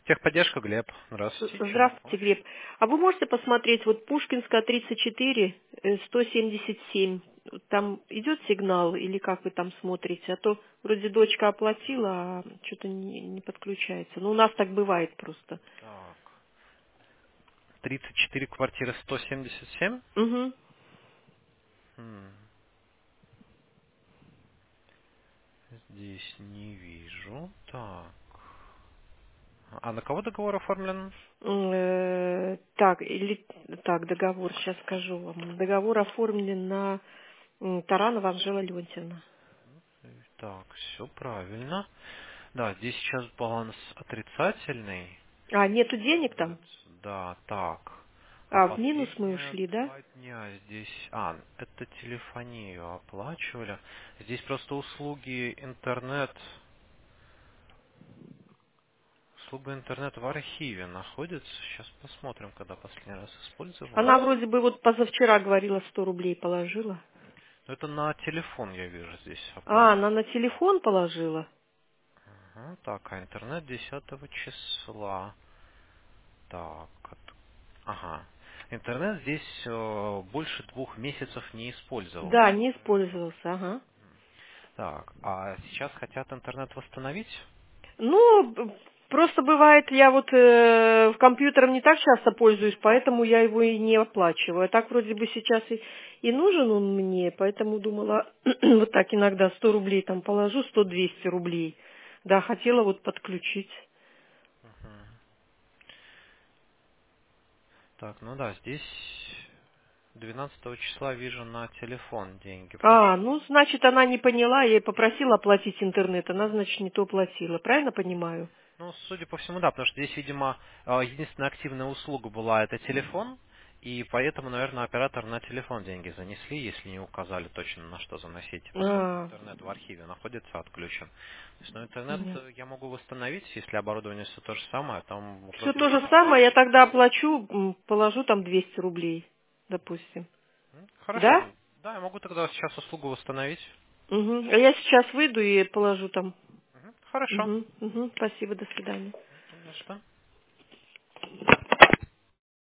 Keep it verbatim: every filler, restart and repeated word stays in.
Техподдержка, Глеб. С- Здравствуйте, чем могу Здравствуйте, помочь? Глеб. А вы можете посмотреть, вот Пушкинская тридцать четыре, э, сто семьдесят семь, там идет сигнал или как вы там смотрите? А то вроде дочка оплатила, а что-то не, не подключается. Ну, у нас так бывает просто. Так. тридцать четыре квартиры сто семьдесят семь? Угу. М, Здесь не вижу. Так. А на кого договор оформлен? Э, так, или так, договор, сейчас скажу вам. Договор оформлен на м, Таранова Анжела Леонтьевна. Так, все правильно. Да, здесь сейчас баланс отрицательный. А, нету денег там? Находится. Да, так. А А, в минус мы последние ушли, да? два дня здесь... А, это телефонию оплачивали. Здесь просто услуги интернет... Услуга интернет в архиве находится. Сейчас посмотрим, когда последний раз Она использовалась. вроде бы вот позавчера говорила, сто рублей положила. Ну, это на телефон, я вижу, здесь А, оплата. она на телефон положила? Ага, так, а интернет десятого числа. Так, от- ага. Интернет здесь э, больше двух месяцев не Да, использовался. не использовался, ага. Так, а сейчас хотят интернет восстановить? Ну, б- просто бывает, я вот э, компьютером не так часто пользуюсь, поэтому я его и не оплачиваю. А так вроде бы сейчас и, и нужен он мне, поэтому думала, вот так иногда сто рублей там положу, сто-двести рублей. Да, хотела вот подключить. Мгм. Так, ну да, здесь двенадцатого числа вижу на телефон деньги А, пошли. ну, значит, она не поняла, я ей попросила оплатить интернет, она, значит, не то платила. Правильно понимаю? Ну, судя по всему, да, потому что здесь, видимо, э, единственная активная услуга была это телефон, и поэтому, наверное, оператор на телефон деньги занесли, если не указали точно на что заносить. Поскольку А, интернет в архиве находится отключен. То есть, ну, интернет нет. э, я могу восстановить, если оборудование все то же самое, там Все вроде то же ничего. самое, я тогда оплачу, м, положу там двести рублей, допустим. М, Хорошо. Да? м, Да, я могу тогда сейчас услугу восстановить. Угу. А я сейчас выйду и положу там. Мгм. Хорошо. Угу. Угу. Спасибо, до свидания. Не за что.